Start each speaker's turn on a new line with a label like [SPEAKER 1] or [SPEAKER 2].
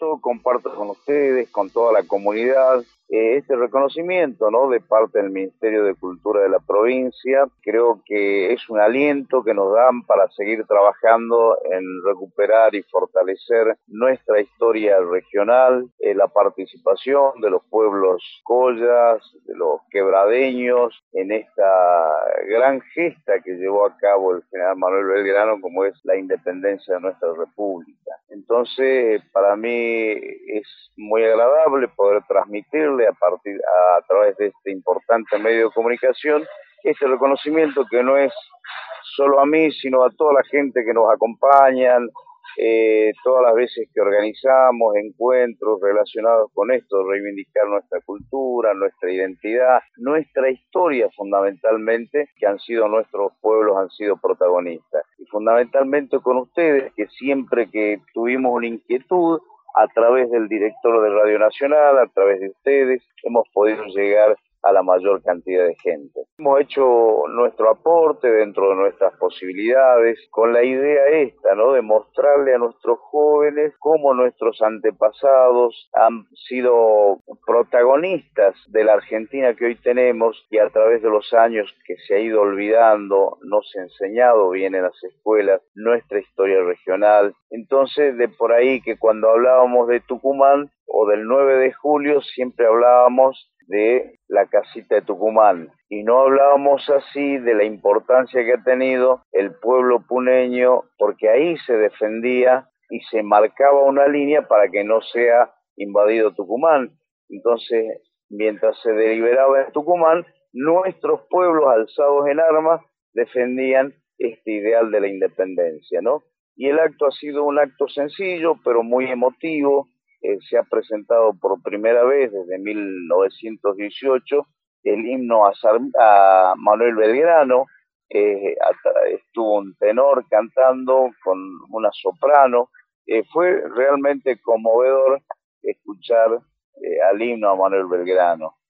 [SPEAKER 1] comparto con ustedes, con toda la comunidad, este reconocimiento, ¿no?, de parte del Ministerio de Cultura de la provincia. Creo que es un aliento que nos dan para seguir trabajando en recuperar y fortalecer nuestra historia regional, la participación de los pueblos collas, de los quebradeños, en esta gran gesta que llevó a cabo el general Manuel Belgrano, como es la independencia de nuestra república. Entonces, para mí es muy agradable poder transmitirle a través de este importante medio de comunicación este reconocimiento, que no es solo a mí, sino a toda la gente que nos acompañan, todas las veces que organizamos encuentros relacionados con esto, reivindicar nuestra cultura, nuestra identidad, nuestra historia fundamentalmente, que nuestros pueblos han sido protagonistas. Y fundamentalmente con ustedes, que siempre que tuvimos una inquietud, a través del director de Radio Nacional, a través de ustedes, hemos podido llegar a la mayor cantidad de gente. Hemos hecho nuestro aporte dentro de nuestras posibilidades, con la idea esta, ¿no?, de mostrarle a nuestros jóvenes cómo nuestros antepasados han sido protagonistas de la Argentina que hoy tenemos, y a través de los años que se ha ido olvidando, no se ha enseñado bien en las escuelas nuestra historia regional. Entonces, de por ahí que cuando hablábamos de Tucumán o del 9 de julio, siempre hablábamos de la casita de Tucumán, y no hablábamos así de la importancia que ha tenido el pueblo puneño, porque ahí se defendía y se marcaba una línea para que no sea invadido Tucumán. Entonces, mientras se deliberaba en Tucumán, nuestros pueblos alzados en armas defendían este ideal de la independencia, ¿no? Y el acto ha sido un acto sencillo, pero muy emotivo. Se ha presentado por primera vez desde 1918 el himno a Manuel Belgrano. Estuvo un tenor cantando con una soprano. Fue realmente conmovedor escuchar al himno a Manuel Belgrano.